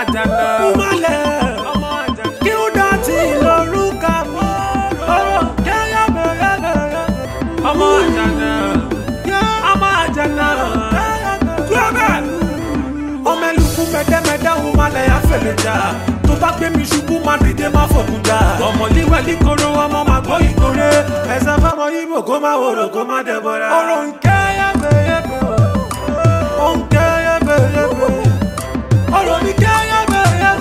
àjànà ọmọ àjànà kí ó dá tí lórúkà mi ọ̀rọ̀ kẹ́yà bẹ̀rẹ̀ ọmọ àjànà kúrọ́bẹ̀ ọmọ ẹlùkú mẹ́dẹ́mẹ́dẹ́ òun máa lẹ̀ àfẹ̀lẹ̀jà tó bá gbé mi ṣubú máa dìde máa fòkúta ọmọ líwẹ̀ líkoro ọmọ máa gbọ́ ìkórè ẹ̀sán fáwọn yíbò kó máa wòrò kó máa dẹ̀bọ̀ra ọ̀rọ̀ nkẹ́yà bẹ̀rẹ̀ ọ̀rọ̀ mi kẹ́yà bẹ̀rẹ̀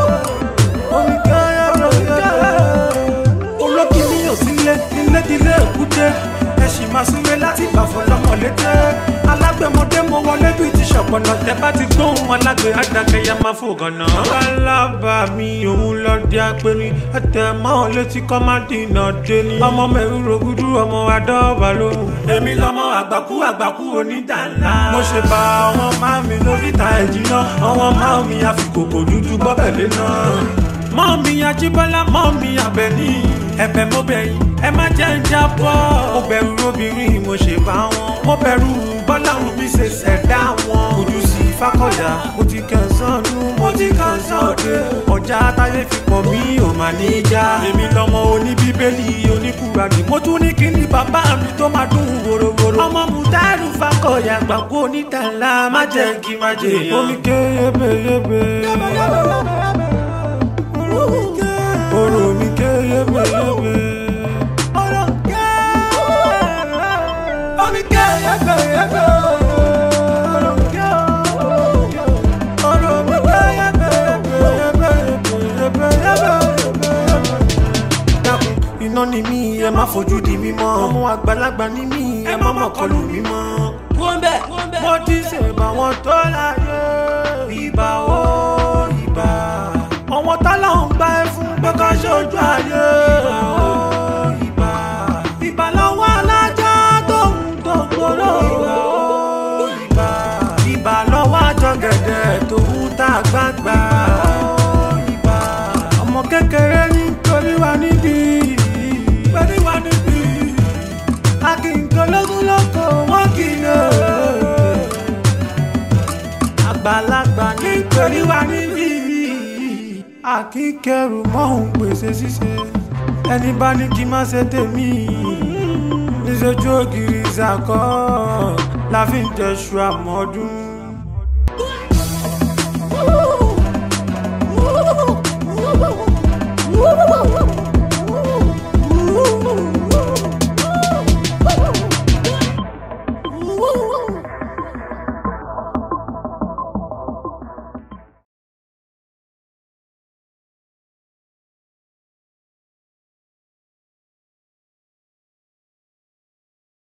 olókìní ò sílé ilé èkúté ẹ̀sìn máa súnlé láti gbàfọ́ lọ́mọ létí alágbèmọdé mo wọlé bí ti ṣọ̀pọ̀nà tẹ bá ti gbóhùn alágbè àdàkẹ́yà máa fò gànà. alábà mi òun lọ di apẹ̀rin ẹ̀tẹ̀ máa létí kọ́ má dìnà déni. ọmọ mẹ́rù rògùdù ọmọ adọ́ọ̀bà lóhùn. èmi lọmọ àgbàkú onídàńlá. mo ṣe bá ọmọ máa mi lóríta ẹ̀jì náà ọmọ máa mi àfikòkò dúdú gbọ́bẹ̀lé náà. mọ́ mi Ajíbọ́lá mọ́ mi Àbẹ̀ní ẹ̀bẹ̀ mo bẹ̀ yín ẹ má jẹ́ ń jábọ́. mo bẹ̀rù obìnrin mo ṣe bá wọn. mo bẹ̀rù bọ́láhùn mi ṣe ṣẹ̀dá wọn. Kúdùsì Fákọ̀yà mo ti kẹsàn-án nú mo ti kẹsàn-án òde. ọjà táyé fi pọ̀ mí ò mà ní í já. èmi lọmọ oníbíbélì oníkùránì. mo tún ní kí ni bàbá mi tó máa dún wòrowòro. ọmọ Mùtáírù Fákọ̀yà gbàgbó onídàńlá má jẹ́ kí má jẹ èèyàn. omi ké yébéyébé ọ̀rọ̀ mi ké yébéyébé. iná ni mí ẹ má fojú di mí mọ́ ọmọ àgbàlagbà ni mí ẹ má mọ̀ kọlù mí mọ́. mo ti ṣèbà wọn tó láyé ìbà ó ìbà àwọn tọ́lá ń gbá ẹ fún pé ká ṣojú ayé ó ìbà ìbà lọ́wọ́ alájà tó ń dògbòrò ó ìbà lọ́wọ́ àjọgẹ̀dẹ̀ tó ń ta gbàgbà ó ìbà ọmọ kékeré ní torí wa níbí akínkológún lóko wọn kì í lò àgbàlagbà nítorí wa níbí akínkẹrù mọ́hún pèsè ṣíṣe ẹni bá ní kí má ṣe tèmi níṣojú ògiri ìsàkọ́ la fi ń tẹ̀sù àmọ́dún.